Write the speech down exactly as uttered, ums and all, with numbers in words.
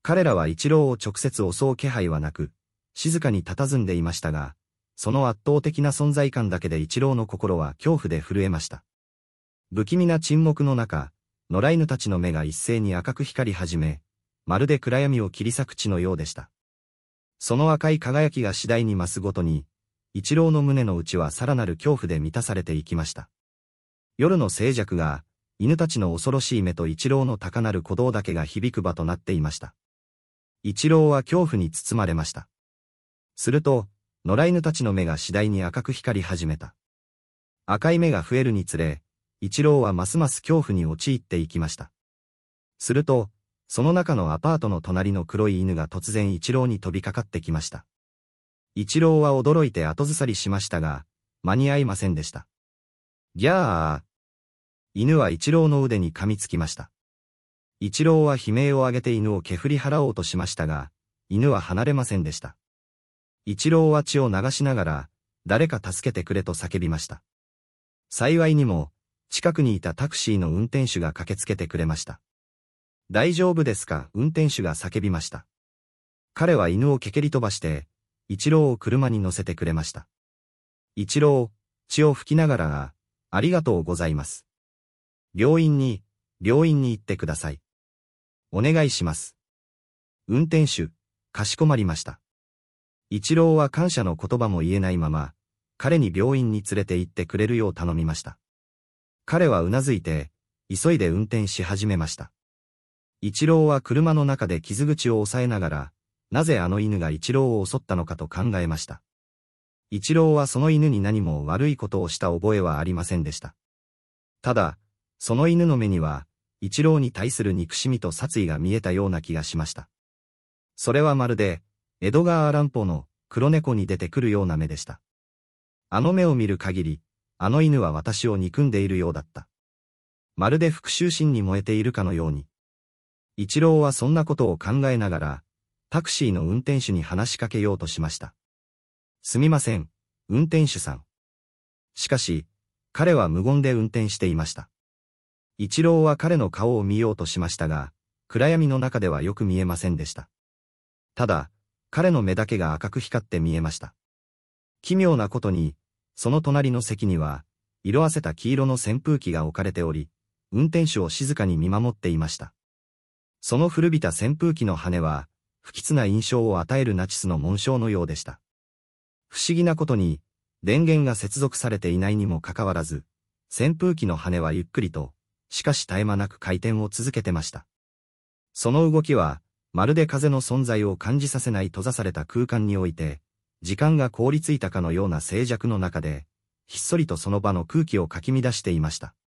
彼らは一郎を直接襲う気配はなく、静かに佇んでいましたが、その圧倒的な存在感だけで一郎の心は恐怖で震えました。不気味な沈黙の中、野良犬たちの目が一斉に赤く光り始め、まるで暗闇を切り裂く血のようでした。その赤い輝きが次第に増すごとに、一郎の胸の内はさらなる恐怖で満たされていきました。夜の静寂が、犬たちの恐ろしい目と一郎の高鳴る鼓動だけが響く場となっていました。一郎は恐怖に包まれました。すると、野良犬たちの目が次第に赤く光り始めた。赤い目が増えるにつれ、一郎はますます恐怖に陥っていきました。すると、その中のアパートの隣の黒い犬が突然一郎に飛びかかってきました。一郎は驚いて後ずさりしましたが、間に合いませんでした。ギャー。犬は一郎の腕に噛みつきました。一郎は悲鳴を上げて犬を蹴振り払おうとしましたが、犬は離れませんでした。一郎は血を流しながら、誰か助けてくれと叫びました。幸いにも、近くにいたタクシーの運転手が駆けつけてくれました。大丈夫ですか？運転手が叫びました。彼は犬を蹴蹴り飛ばして、一郎を車に乗せてくれました。一郎、血を拭きながら、あ、ありがとうございます。病院に、病院に行ってください。お願いします。運転手、かしこまりました。一郎は感謝の言葉も言えないまま、彼に病院に連れて行ってくれるよう頼みました。彼はうなずいて、急いで運転し始めました。一郎は車の中で傷口を押さえながら、なぜあの犬が一郎を襲ったのかと考えました。一郎はその犬に何も悪いことをした覚えはありませんでした。ただ、その犬の目には、一郎に対する憎しみと殺意が見えたような気がしました。それはまるで、エドガー・アランポーの黒猫に出てくるような目でした。あの目を見る限り、あの犬は私を憎んでいるようだった。まるで復讐心に燃えているかのように。一郎はそんなことを考えながら、タクシーの運転手に話しかけようとしました。すみません、運転手さん。しかし、彼は無言で運転していました。一郎は彼の顔を見ようとしましたが、暗闇の中ではよく見えませんでした。ただ、彼の目だけが赤く光って見えました。奇妙なことに、その隣の席には、色あせた黄色の扇風機が置かれており、運転手を静かに見守っていました。その古びた扇風機の羽は、不吉な印象を与えるナチスの紋章のようでした。不思議なことに、電源が接続されていないにもかかわらず、扇風機の羽はゆっくりと、しかし絶え間なく回転を続けてました。その動きは、まるで風の存在を感じさせない閉ざされた空間において、時間が凍りついたかのような静寂の中で、ひっそりとその場の空気をかき乱していました。